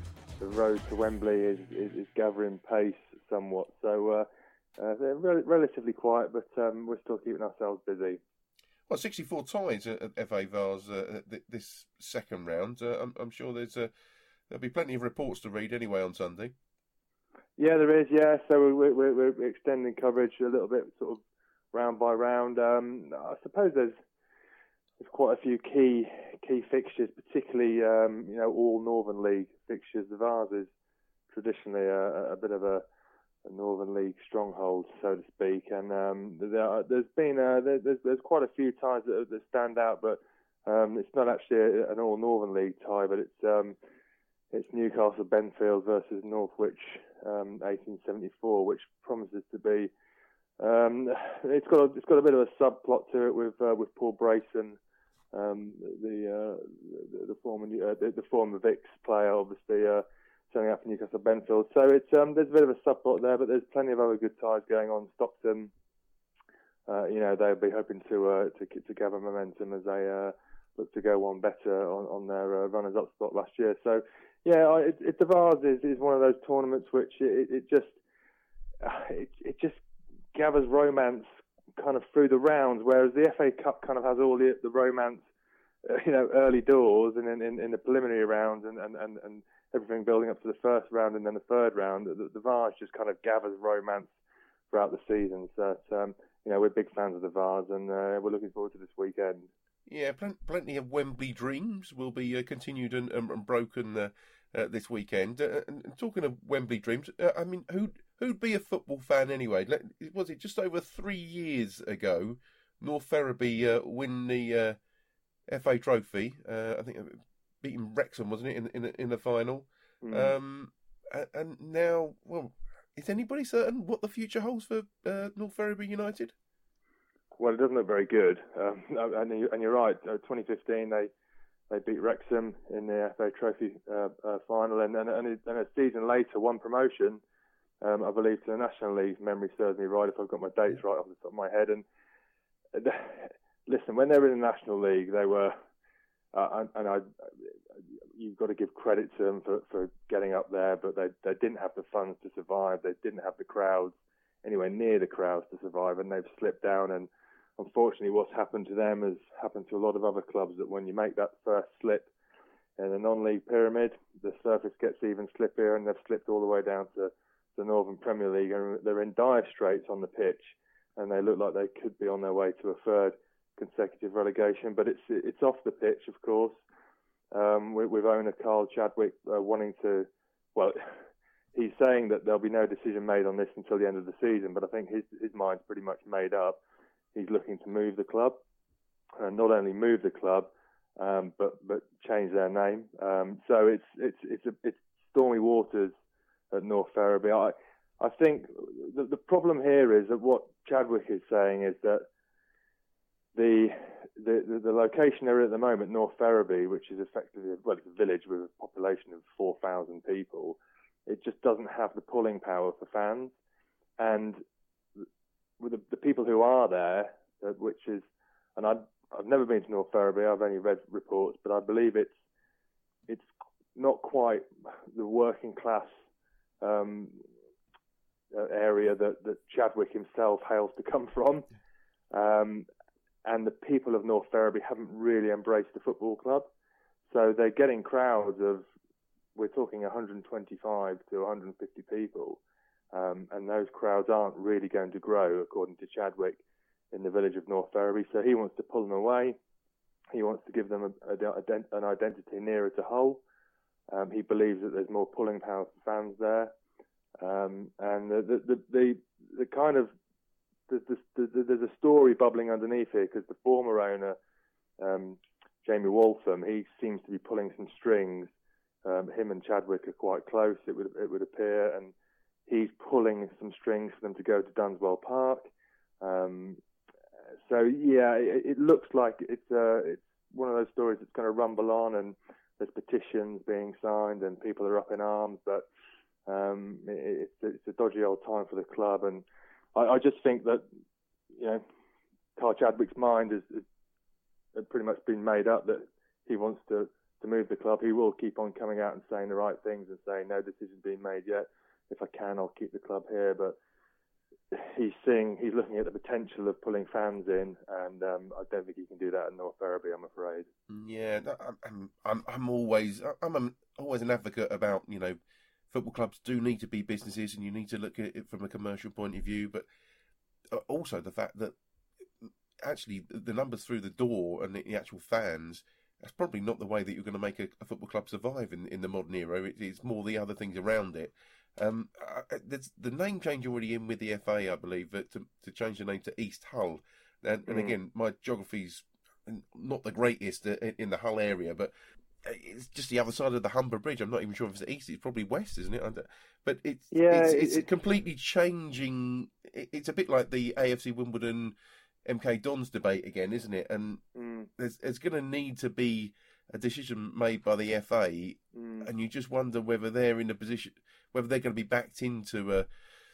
the road to Wembley is, is, is gathering pace somewhat. So uh, uh, they're re- relatively quiet, but um, we're still keeping ourselves busy. Well, sixty-four ties at F A Vars uh, this second round. Uh, I'm, I'm sure there's uh, there'll be plenty of reports to read anyway on Sunday. Yeah, there is. Yeah, so we're, we're, we're extending coverage a little bit, sort of round by round. Um, I suppose there's there's quite a few key key fixtures, particularly um, you know all Northern League fixtures. The Vars is traditionally a, a bit of a, a Northern League stronghold, so to speak, and um, there, there's been uh, there, there's there's quite a few ties that, that stand out, but um, it's not actually a, an all Northern League tie, but it's um, it's Newcastle Benfield versus Northwich um, eighteen seventy-four, which promises to be. Um, it's got a, it's got a bit of a subplot to it with uh, with Paul Brayson, um, the, uh, the the former uh, the, the former Vix player, obviously uh, turning up for Newcastle Benfield. So it's um, there's a bit of a subplot there, but there's plenty of other good ties going on. Stockton, uh, you know, they'll be hoping to uh, to to gather momentum as they uh, look to go one better on, on their uh, runners-up spot last year. So yeah, it, it, the Vars is, is one of those tournaments which it, it just uh, it, it just gathers romance kind of through the rounds, whereas the F A Cup kind of has all the, the romance, uh, you know, early doors and in, in, in the preliminary rounds and, and, and, and everything building up to the first round and then the third round. The, the Vars just kind of gathers romance throughout the season. So, um, you know, we're big fans of the Vars and uh, we're looking forward to this weekend. Yeah, pl- plenty of Wembley dreams will be uh, continued and, and, and broken uh, uh, this weekend. Uh, and talking of Wembley dreams, uh, I mean, who'd, who'd be a football fan anyway? Was it just over three years ago, North Ferriby uh, win the uh, F A Trophy? Uh, I think beating Wrexham, wasn't it, in in, in the final? Mm. Um, and, and now, well, is anybody certain what the future holds for uh, North Ferriby United? Well, it doesn't look very good, um, and, you, and you're right. Uh, twenty fifteen, they they beat Wrexham in the F A Trophy uh, uh, final, and and, and a season later won promotion, um, I believe, to the National League. Memory serves me right if I've got my dates right off the top of my head. And uh, listen, when they were in the National League, they were, uh, and I, you've got to give credit to them for, for getting up there, but they they didn't have the funds to survive. They didn't have the crowds anywhere near the crowds to survive, and they've slipped down. And unfortunately, what's happened to them has happened to a lot of other clubs, that when you make that first slip in the non-league pyramid, the surface gets even slippier, and they've slipped all the way down to the Northern Premier League, and they're in dire straits on the pitch, and they look like they could be on their way to a third consecutive relegation. But it's it's off the pitch, of course, um, with, with owner Carl Chadwick uh, wanting to, well, he's saying that there'll be no decision made on this until the end of the season, but I think his his mind's pretty much made up. He's looking to move the club, and not only move the club, um, but but change their name. Um, so it's it's it's a, it's stormy waters at North Ferriby. I I think the the problem here is that what Chadwick is saying is that the the the, the location they're in at the moment, North Ferriby, which is effectively, well, it's a village with a population of four thousand people. It just doesn't have the pulling power for fans, and with the, the people who are there, uh, which is, and I've, I've never been to North Ferriby, I've only read reports, but I believe it's it's not quite the working class um, uh, area that, that Chadwick himself hails to come from, um, and the people of North Ferriby haven't really embraced the football club, so they're getting crowds of, we're talking one hundred twenty-five to one hundred fifty people. Um, and those crowds aren't really going to grow, according to Chadwick, in the village of North Ferriby. So he wants to pull them away. He wants to give them a, a, a, an identity nearer to Hull. Um, he believes that there's more pulling power for fans there. Um, and the the, the the the kind of there's, there's, there's a story bubbling underneath here, because the former owner, um, Jamie Waltham, he seems to be pulling some strings. Um, him and Chadwick are quite close, it would it would appear, and he's pulling some strings for them to go to Dunswell Park. Um, so yeah, it, it looks like it's uh, it's one of those stories that's going to rumble on, and there's petitions being signed, and people are up in arms. But um, it, it's, it's a dodgy old time for the club, and I, I just think that, you know, Carl Chadwick's mind has, has pretty much been made up that he wants to to move the club, he will keep on coming out and saying the right things and saying no decision's been made yet. If I can, I'll keep the club here. But he's seeing, he's looking at the potential of pulling fans in, and um, I don't think he can do that at North Ferriby, I'm afraid. Yeah, I'm, I'm, I'm always, I'm, I'm always an advocate about, you know, football clubs do need to be businesses, and you need to look at it from a commercial point of view. But also the fact that actually the numbers through the door and the actual fans, that's probably not the way that you're going to make a, a football club survive in, in the modern era. It, it's more the other things around it. Um, uh, there's the name change already in with the F A, I believe, that to, to change the name to East Hull. And, and mm. again, my geography's not the greatest in the Hull area, but it's just the other side of the Humber Bridge. I'm not even sure if it's east. It's probably west, isn't it? But it's yeah, it's, it's, it's completely changing. It's a bit like the A F C Wimbledon M K Dons debate again, isn't it? And mm. there's, there's going to need to be a decision made by the F A, mm. and you just wonder whether they're in a position, whether they're going to be backed into uh,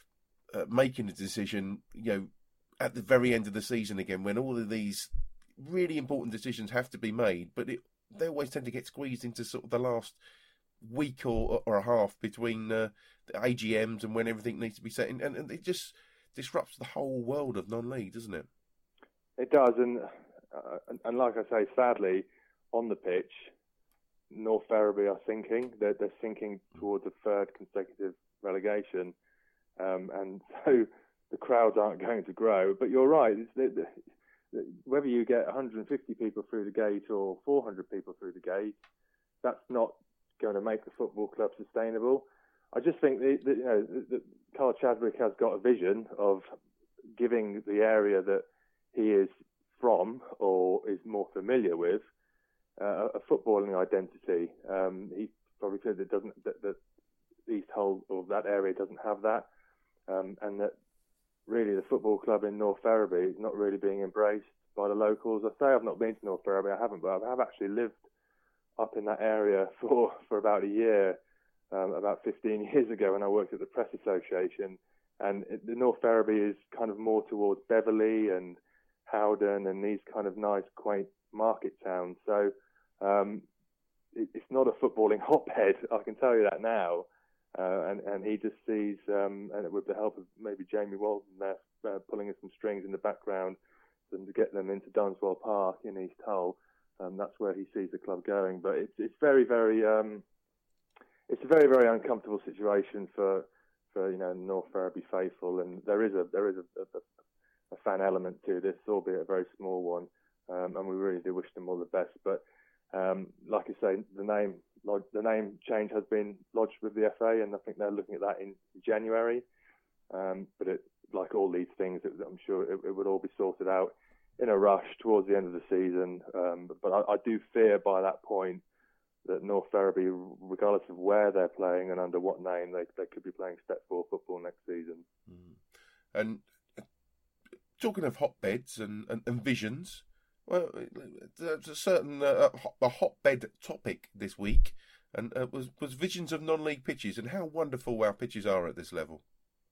uh, making a decision, you know, at the very end of the season again, when all of these really important decisions have to be made, but it, they always tend to get squeezed into sort of the last week or or a half between uh, the A G Ms and when everything needs to be set in, and, and it just disrupts the whole world of non-league, doesn't it? It does, and uh, and, and like I say, sadly, on the pitch, North Ferriby are sinking. They're, they're sinking towards a third consecutive relegation, um, and so the crowds aren't going to grow. But you're right. It's, the, the, whether you get one hundred fifty people through the gate or four hundred people through the gate, that's not going to make the football club sustainable. I just think that, that you know that Carl Chadwick has got a vision of giving the area that he is from or is more familiar with uh, a footballing identity. Um, he probably said that doesn't that, that East Hull or that area doesn't have that, um, and that really the football club in North Ferriby is not really being embraced by the locals. I say I've not been to North Ferriby, I haven't, but I have actually lived up in that area for, for about a year, um, about fifteen years ago when I worked at the Press Association. And it, the North Ferriby is kind of more towards Beverley and Howden and these kind of nice, quaint market towns. So um, it, it's not a footballing hotbed, I can tell you that now. Uh, and, and he just sees, um, and with the help of maybe Jamie Walton there, uh, pulling in some strings in the background and to get them into Dunswell Park in East Hull, um, that's where he sees the club going. But it's it's very, very, um, it's a very, very uncomfortable situation for, for you know, North Ferriby faithful, and there is a there is a, a, a fan element to this, albeit a very small one, um, and we really do wish them all the best. But um, like I say, the name the name change has been lodged with the F A, and I think they're looking at that in January. Um, but it, like all these things, it, I'm sure it, it would all be sorted out in a rush towards the end of the season. Um, but I, I do fear by that point that North Ferriby, regardless of where they're playing and under what name, they they could be playing Step Four football next season. Mm. And talking of hotbeds and, and, and visions, well, there's a certain uh, a hotbed topic this week, and uh, was was visions of non-league pitches and how wonderful our pitches are at this level.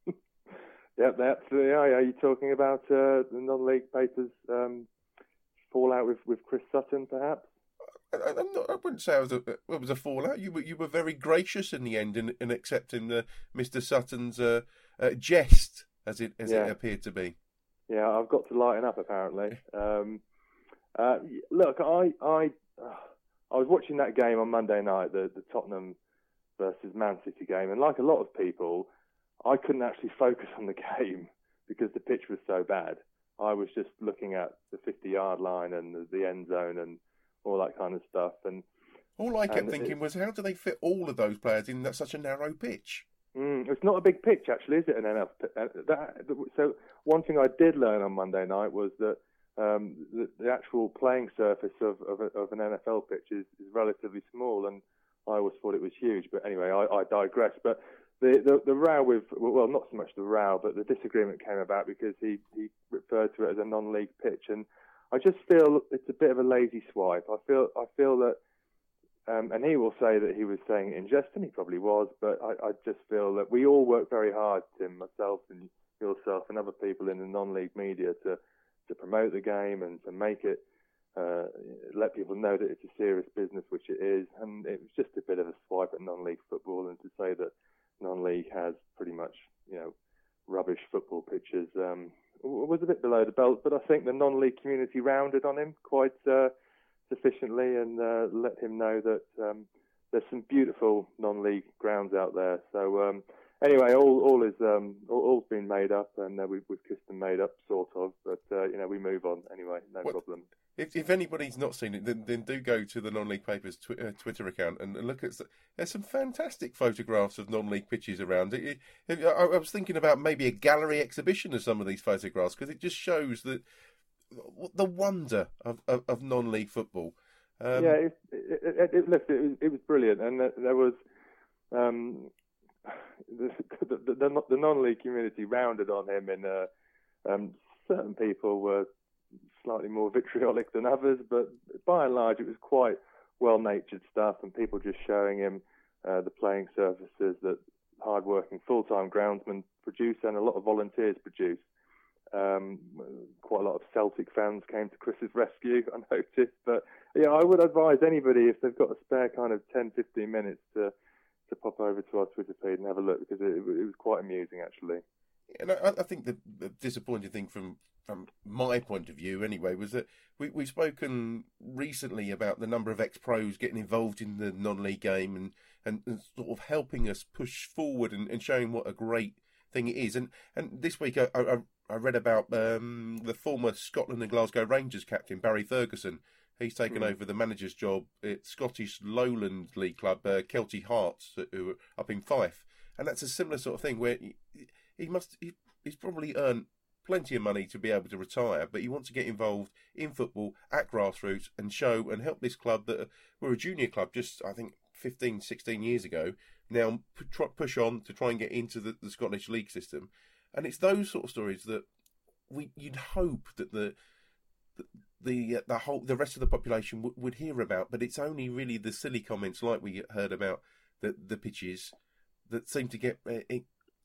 Yeah, that's uh, yeah. Are you talking about uh, the non-league papers um, fallout with, with Chris Sutton, perhaps? I, I'm not, I wouldn't say it was a, it was a fallout. You were you were very gracious in the end in, in accepting uh, Mister Sutton's uh, uh, jest, as it as yeah. it appeared to be. Yeah, I've got to lighten up apparently. Um, uh, look, I I uh, I was watching that game on Monday night, the the Tottenham versus Man City game, and like a lot of people, I couldn't actually focus on the game because the pitch was so bad. I was just looking at the fifty-yard line and the, the end zone and all that kind of stuff. And all I kept thinking it, was, how do they fit all of those players in that such a narrow pitch? Mm, it's not a big pitch, actually, is it? An N F L. That, so one thing I did learn on Monday night was that um, the, the actual playing surface of, of, a, of an N F L pitch is, is relatively small, and I always thought it was huge. But anyway, I, I digress. But the, the the row with, well, not so much the row, but the disagreement came about because he, he referred to it as a non-league pitch, and I just feel it's a bit of a lazy swipe. I feel I feel that, um, and he will say that he was saying it in jest, and he probably was, but I, I just feel that we all work very hard, Tim, myself and yourself and other people in the non-league media to, to promote the game and to make it uh, let people know that it's a serious business, which it is. And it was just a bit of a swipe at non-league football, and to say that non-league has pretty much, you know, rubbish football pitches um, was a bit below the belt. But I think the non-league community rounded on him quite uh, sufficiently and uh, let him know that um, there's some beautiful non-league grounds out there. So um, anyway, all all is um, all, all's been made up, and uh, we've, we've kissed and made up, sort of. But uh, you know, we move on anyway. No well, problem. If, if anybody's not seen it, then, then do go to the Non-League Papers tw- uh, Twitter account and, and look at. There's some fantastic photographs of non-league pitches around. It, it, I, I was thinking about maybe a gallery exhibition of some of these photographs, because it just shows that the wonder of, of, of non-league football. Um, yeah, it, it, it, it, look, it, was, it was brilliant, and there was um, the, the, the, the non-league community rounded on him, and uh, um, certain people were slightly more vitriolic than others, but by and large it was quite well-natured stuff, and people just showing him uh, the playing surfaces that hard-working full-time groundsmen produce and a lot of volunteers produce. Um, quite a lot of Celtic fans came to Chris's rescue, I noticed. But yeah, I would advise anybody, if they've got a spare kind of ten, fifteen minutes, to to pop over to our Twitter feed and have a look, because it, it was quite amusing, actually. And I, I think the, the disappointing thing from, from my point of view, anyway, was that we, we've spoken recently about the number of ex-pros getting involved in the non-league game and, and, and sort of helping us push forward and, and showing what a great thing it is. And and this week I, I, I read about um, the former Scotland and Glasgow Rangers captain, Barry Ferguson. He's taken mm. over the manager's job at Scottish Lowland League club, uh, Kelty Hearts, who are up in Fife. And that's a similar sort of thing where he, he must, he, he's probably earned plenty of money to be able to retire, but he wants to get involved in football at grassroots and show and help this club that were a junior club just, I think, fifteen, sixteen years ago, now push on to try and get into the, the Scottish league system. And it's those sort of stories that we you'd hope that the the the, the whole the rest of the population w- would hear about, but it's only really the silly comments like we heard about the the pitches that seem to get uh, it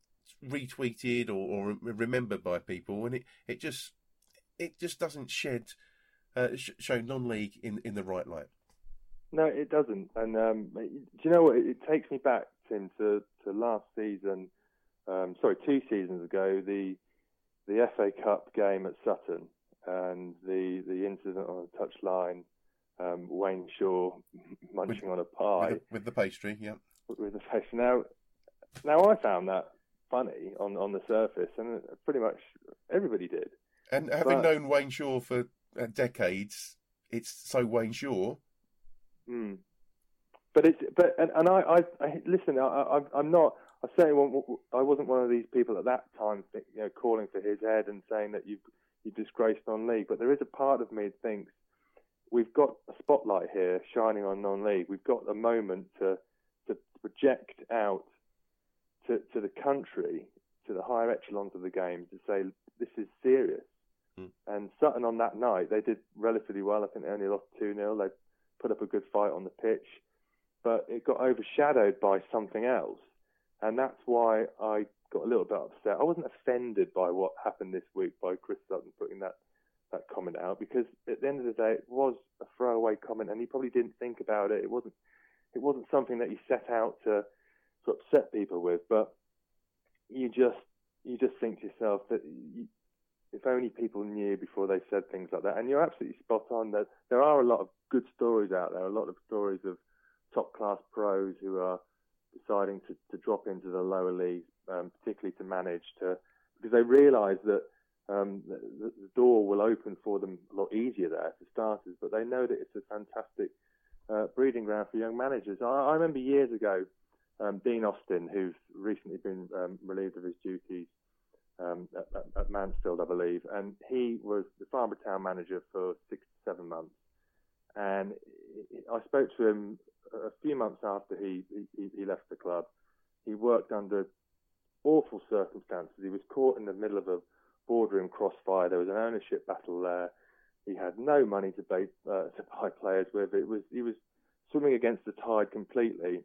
retweeted or, or remembered by people, and it, it just it just doesn't shed uh, sh- show non-league in in the right light. No, it doesn't. And um, do you know what? It, it takes me back, Tim, to, to last season. Um, sorry, two seasons ago, the the F A Cup game at Sutton and the the incident on the touchline, um, Wayne Shaw munching with, on a pie with the, with the pastry, yeah, with the pastry. Now, now I found that funny on on the surface, and pretty much everybody did. And having but, known Wayne Shaw for uh, decades, it's so Wayne Shaw. Hmm. But it's but and, and I, I, I listen. I, I I'm not. I certainly I wasn't one of these people at that time, you know, calling for his head and saying that you you disgraced non-league. But there is a part of me that thinks we've got a spotlight here shining on non-league. We've got a moment to to project out to to the country, to the higher echelons of the game, to say this is serious. Hmm. And Sutton on that night, they did relatively well. I think they only lost two nil. They put up a good fight on the pitch, but it got overshadowed by something else. And that's why I got a little bit upset. I wasn't offended by what happened this week by Chris Sutton putting that, that comment out, because at the end of the day, it was a throwaway comment, and he probably didn't think about it. It wasn't it wasn't something that he set out to, to upset people with. But you just you just think to yourself that you, if only people knew before they said things like that. And you're absolutely spot on. That there are a lot of good stories out there, a lot of stories of top-class pros who are deciding to, to drop into the lower leagues, um, particularly to manage, to because they realise that um, the, the door will open for them a lot easier there for starters, but they know that it's a fantastic uh, breeding ground for young managers. I, I remember years ago, um, Dean Austin, who's recently been um, relieved of his duties um, at, at, at Mansfield, I believe, and he was the Farnborough Town manager for six to seven months. And I spoke to him a few months after he, he, he left the club. He worked under awful circumstances. He was caught in the middle of a boardroom crossfire. There was an ownership battle there. He had no money to buy, uh, to buy players with. It was he was swimming against the tide completely.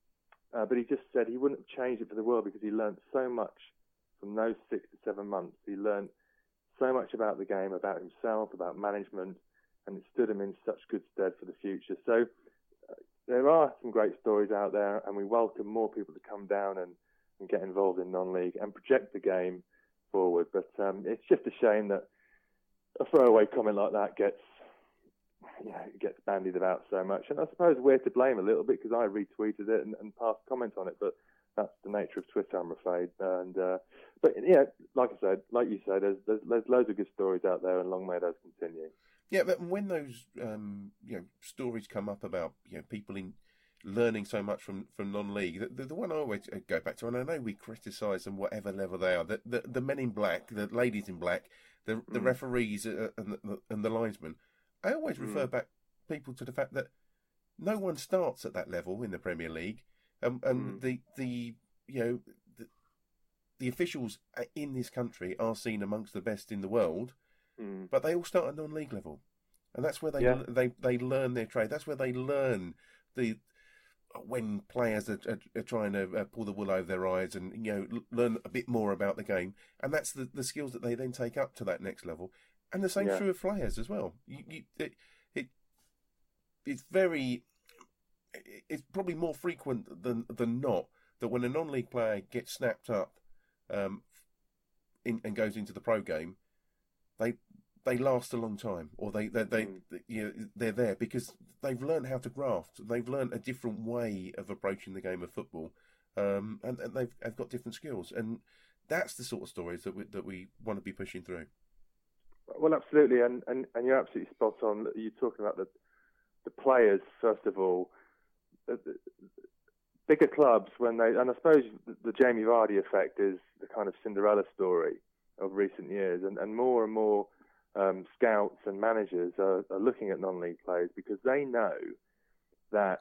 Uh, but he just said he wouldn't have changed it for the world, because he learned so much from those six to seven months. He learned so much about the game, about himself, about management. and it stood him in such good stead for the future. So uh, there are some great stories out there, and we welcome more people to come down and, and get involved in non-league and project the game forward. But um, it's just a shame that a throwaway comment like that gets, you know, gets bandied about so much. And I suppose we're to blame a little bit because I retweeted it and, and passed comment on it. But that's the nature of Twitter, I'm afraid. And uh, but yeah, like I said, like you said, there's, there's there's loads of good stories out there, and long may those continue. Yeah, but when those um, you know stories come up about you know people in learning so much from, from non-league, the, the, the one I always go back to, and I know we criticise them whatever level they are, the, the the men in black, the ladies in black, the the mm. referees uh, and the and the linesmen. I always refer mm. back people to the fact that no one starts at that level in the Premier League, um, and mm. the the you know the, the officials in this country are seen amongst the best in the world, mm. but they all start at non-league level, and that's where they yeah. they they learn their trade. That's where they learn the when players are, are, are trying to uh, pull the wool over their eyes and you know learn a bit more about the game, and that's the, the skills that they then take up to that next level. And the same yeah. true of flyers as well. You, you, it, it it's very it's probably more frequent than than not that when a non-league player gets snapped up um, in, and goes into the pro game, they they last a long time, or they they, they mm. you know, they're there because they've learned how to graft. They've learned a different way of approaching the game of football, um, and, and they've, they've got different skills. And that's the sort of stories that we, that we want to be pushing through. Well, absolutely, and, and, and you're absolutely spot on. You're talking about the the players first of all. The, the bigger clubs, when they, and I suppose the Jamie Vardy effect is the kind of Cinderella story of recent years, and, and more and more um, scouts and managers are, are looking at non-league players because they know that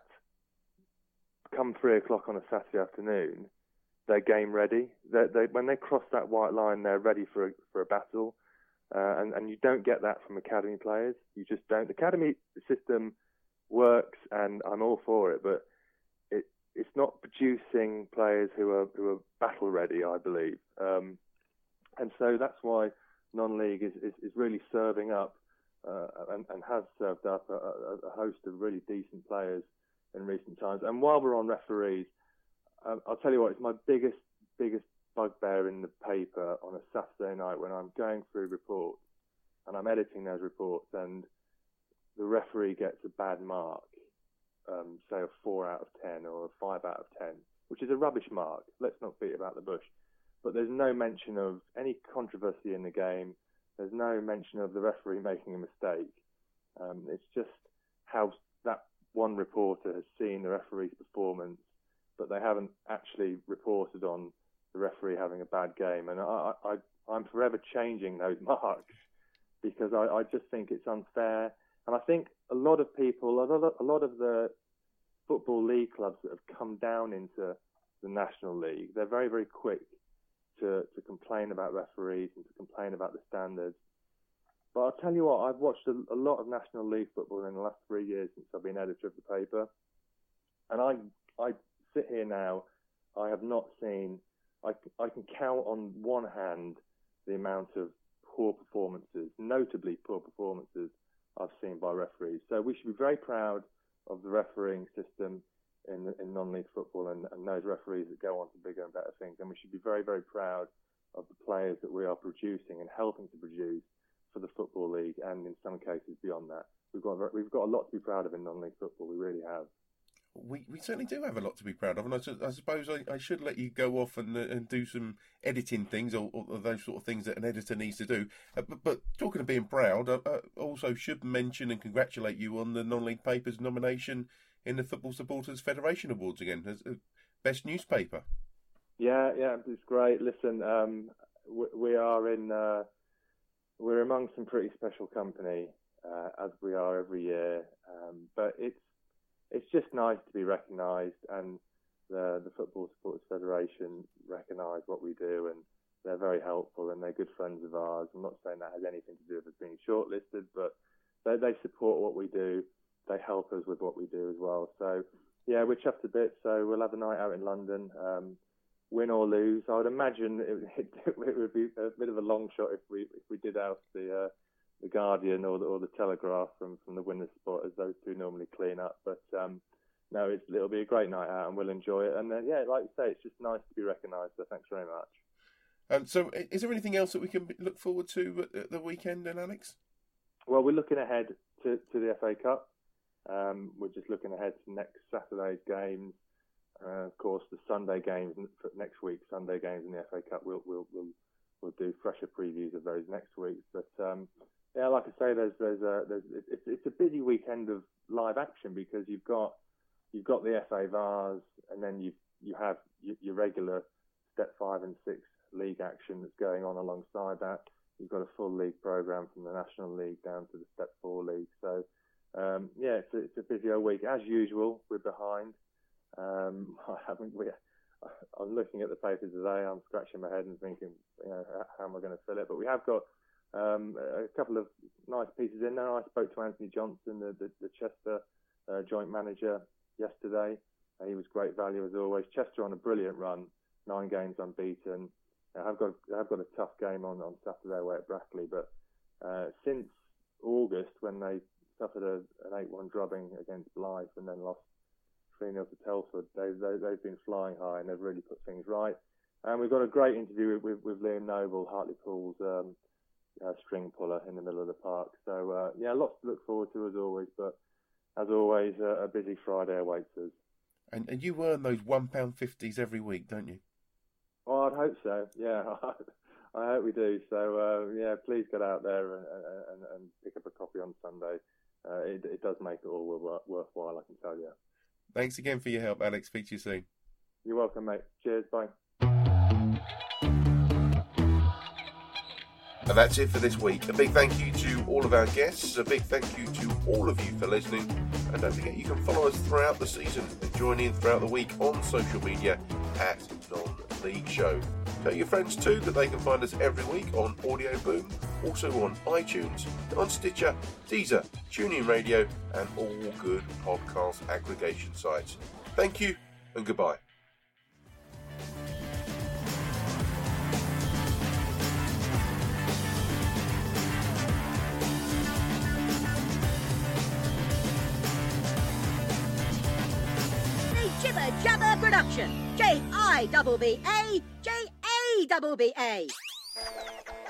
come three o'clock on a Saturday afternoon, they're game ready. They, they, when they cross that white line, they're ready for a, for a battle. Uh, and, and you don't get that from academy players. You just don't. The academy system works, and I'm all for it, but it it's not producing players who are who are battle ready, I believe. Um, and so that's why non-league is, is, is really serving up uh, and, and has served up a, a, a host of really decent players in recent times. And while we're on referees, um, I'll tell you what, it's my biggest biggest bugbear in the paper on a Saturday night when I'm going through reports and I'm editing those reports and the referee gets a bad mark, um, say a four out of ten or a five out of ten, which is a rubbish mark. Let's not beat about the bush. But there's no mention of any controversy in the game. There's no mention of the referee making a mistake. Um, it's just how that one reporter has seen the referee's performance, but they haven't actually reported on the referee having a bad game, and I, I, I'm forever changing those marks because I, I just think it's unfair. And I think a lot of people, a lot of, a lot of the football league clubs that have come down into the National League, they're very, very quick to, to complain about referees and to complain about the standards. But I'll tell you what, I've watched a, a lot of National League football in the last three years since I've been editor of the paper, and I, I sit here now, I have not seen. I, I can count on one hand the amount of poor performances, notably poor performances, I've seen by referees. So we should be very proud of the refereeing system in, in non-league football and, and those referees that go on to bigger and better things. And we should be very, very proud of the players that we are producing and helping to produce for the Football League and in some cases beyond that. We've got, we've got a lot to be proud of in non-league football, we really have. We we certainly do have a lot to be proud of, and I, I suppose I, I should let you go off and uh, and do some editing things or, or those sort of things that an editor needs to do. Uh, but, but talking of being proud, I, I also should mention and congratulate you on the Non-League Paper's nomination in the Football Supporters Federation Awards again as uh, best newspaper. Yeah, yeah, it's great. Listen, um, we, we are in uh, we're among some pretty special company uh, as we are every year, um, but it's. It's just nice to be recognised, and the, the Football Supporters Federation recognise what we do, and they're very helpful, and they're good friends of ours. I'm not saying that has anything to do with us being shortlisted, but they, they support what we do. They help us with what we do as well. So, yeah, we're chuffed a bit. So we'll have a night out in London, um, win or lose. I would imagine it, it, it would be a bit of a long shot if we if we did oust the uh, the Guardian or the, or the Telegraph from, from the winner's spot, as those two normally clean up. But um, no, it's, it'll be a great night out and we'll enjoy it. And then, yeah, like you say, it's just nice to be recognised. So thanks very much. Um, so is there anything else that we can look forward to at the weekend then, Alex? Well, we're looking ahead to, to the F A Cup. Um, we're just looking ahead to next Saturday's games. Uh, of course, the Sunday games next week, Sunday games in the F A Cup. We'll we'll we'll, we'll do fresher previews of those next week. But um, yeah, like I say, there's there's a there's it's, it's a busy weekend of live action because you've got you've got the F A Vars, and then you you have your, your regular Step Five and Six league action that's going on alongside that. You've got a full league program from the National League down to the Step Four league. So um, yeah, it's a, it's a busy old week as usual. We're behind. Um, I haven't. We, I'm looking at the papers today. I'm scratching my head and thinking, you know, how am I going to fill it? But we have got um, a couple of nice pieces in there. I spoke to Anthony Johnson, the, the, the Chester uh, joint manager, yesterday. Uh, he was great value as always. Chester on a brilliant run, nine games unbeaten. Uh, I've got I've got a tough game on, on Saturday away at Brackley, but uh, since August when they suffered a, an eight one drubbing against Blyth and then lost three nil to Telford, they, they, they've been flying high and they've really put things right. And we've got a great interview with, with, with Liam Noble, Hartlepool's um, uh, string puller in the middle of the park. So, uh, yeah, lots to look forward to as always. But as always, uh, a busy Friday awaits us. And, and you earn those one pound fifties every week, don't you? Oh, I'd hope so, yeah. I hope we do. So, uh, yeah, please get out there and, and, and pick up a copy on Sunday. Uh, it, it does make it all worth, worthwhile, I can tell you. Thanks again for your help, Alex. Speak to you soon. You're welcome, mate. Cheers. Bye. And that's it for this week. A big thank you to all of our guests. A big thank you to all of you for listening. And don't forget, you can follow us throughout the season and join in throughout the week on social media at Non-League Show. Tell your friends too that they can find us every week on Audio Boom, also on iTunes, on Stitcher, Deezer, TuneIn Radio, and all good podcast aggregation sites. Thank you and goodbye. Jibber Jabber Production. J I B B A J A B B A.